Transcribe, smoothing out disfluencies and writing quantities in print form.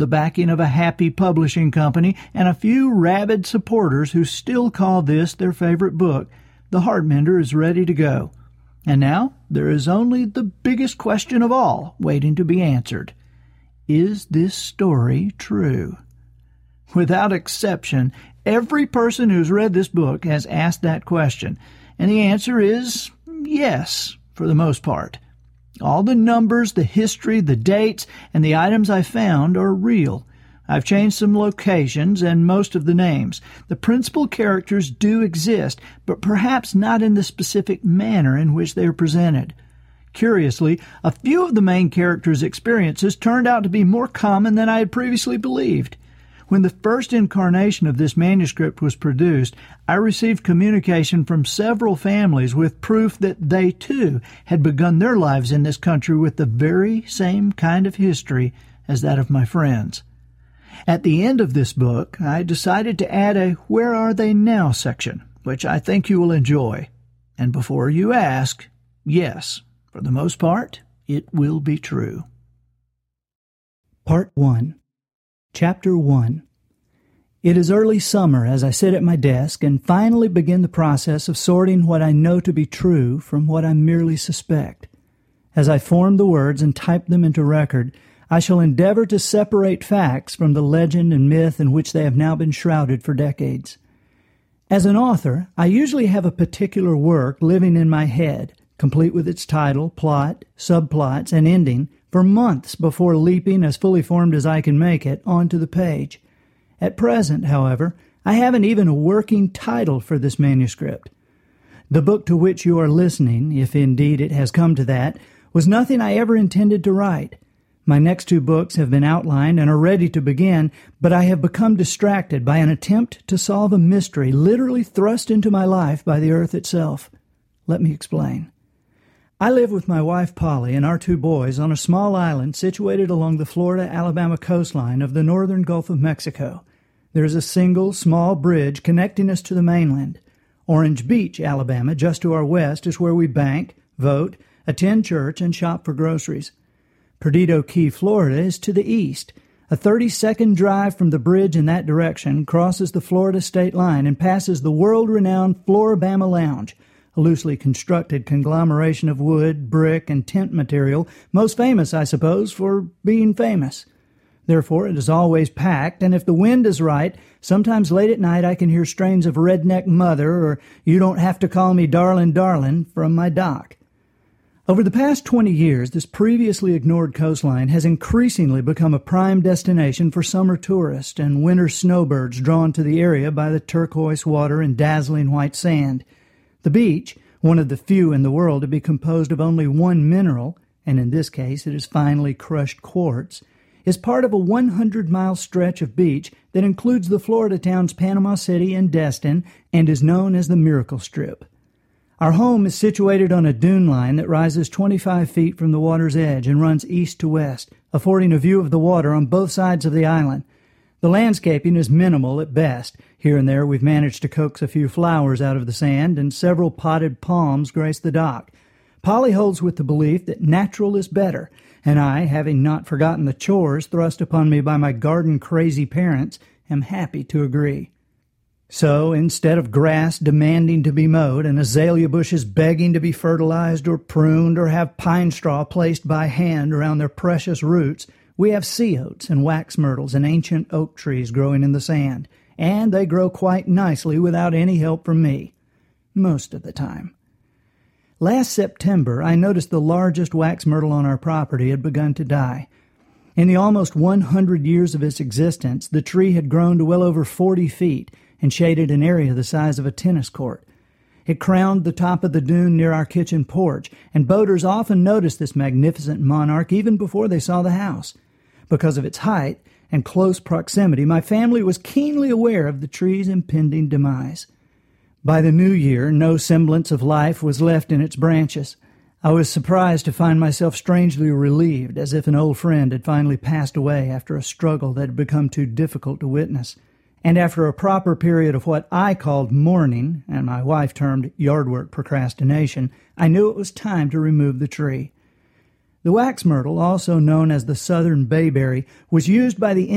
the backing of a happy publishing company, and a few rabid supporters who still call this their favorite book, The Heartmender is ready to go. And now there is only the biggest question of all waiting to be answered. Is this story true? Without exception, every person who's read this book has asked that question, and the answer is yes, for the most part. All the numbers, the history, the dates, and the items I found are real. I've changed some locations and most of the names. The principal characters do exist, but perhaps not in the specific manner in which they are presented. Curiously, a few of the main characters' experiences turned out to be more common than I had previously believed. When the first incarnation of this manuscript was produced, I received communication from several families with proof that they, too, had begun their lives in this country with the very same kind of history as that of my friends. At the end of this book, I decided to add a Where Are They Now section, which I think you will enjoy. And before you ask, yes, for the most part, it will be true. Part 1. Chapter 1. It is early summer as I sit at my desk and finally begin the process of sorting what I know to be true from what I merely suspect. As I form the words and type them into record, I shall endeavor to separate facts from the legend and myth in which they have now been shrouded for decades. As an author, I usually have a particular work living in my head, complete with its title, plot, subplots, and ending, for months before leaping, as fully formed as I can make it, onto the page. At present, however, I haven't even a working title for this manuscript. The book to which you are listening, if indeed it has come to that, was nothing I ever intended to write. My next 2 books have been outlined and are ready to begin, but I have become distracted by an attempt to solve a mystery literally thrust into my life by the earth itself. Let me explain. I live with my wife Polly and our 2 boys on a small island situated along the Florida-Alabama coastline of the northern Gulf of Mexico. There is a single small bridge connecting us to the mainland. Orange Beach, Alabama, just to our west, is where we bank, vote, attend church, and shop for groceries. Perdido Key, Florida, is to the east. A 30-second drive from the bridge in that direction crosses the Florida state line and passes the world-renowned Floribama Lounge, a loosely constructed conglomeration of wood, brick, and tent material, most famous, I suppose, for being famous. Therefore, it is always packed, and if the wind is right, sometimes late at night I can hear strains of Redneck Mother or You Don't Have to Call Me Darlin' Darlin' from my dock. Over the past 20 years, this previously ignored coastline has increasingly become a prime destination for summer tourists and winter snowbirds drawn to the area by the turquoise water and dazzling white sand. The beach, one of the few in the world to be composed of only one mineral, and in this case it is finely crushed quartz, is part of a 100-mile stretch of beach that includes the Florida towns Panama City and Destin and is known as the Miracle Strip. Our home is situated on a dune line that rises 25 feet from the water's edge and runs east to west, affording a view of the water on both sides of the island. The landscaping is minimal at best. Here and there we've managed to coax a few flowers out of the sand, and several potted palms grace the dock. Polly holds with the belief that natural is better, and I, having not forgotten the chores thrust upon me by my garden-crazy parents, am happy to agree. So, instead of grass demanding to be mowed and azalea bushes begging to be fertilized or pruned or have pine straw placed by hand around their precious roots, we have sea oats and wax myrtles and ancient oak trees growing in the sand, and they grow quite nicely without any help from me. Most of the time. Last September, I noticed the largest wax myrtle on our property had begun to die. In the almost 100 years of its existence, the tree had grown to well over 40 feet and shaded an area the size of a tennis court. It crowned the top of the dune near our kitchen porch, and boaters often noticed this magnificent monarch even before they saw the house. Because of its height and close proximity, my family was keenly aware of the tree's impending demise. By the new year, no semblance of life was left in its branches. I was surprised to find myself strangely relieved, as if an old friend had finally passed away after a struggle that had become too difficult to witness. And after a proper period of what I called mourning, and my wife termed yard work procrastination, I knew it was time to remove the tree. The wax myrtle, also known as the southern bayberry, was used by the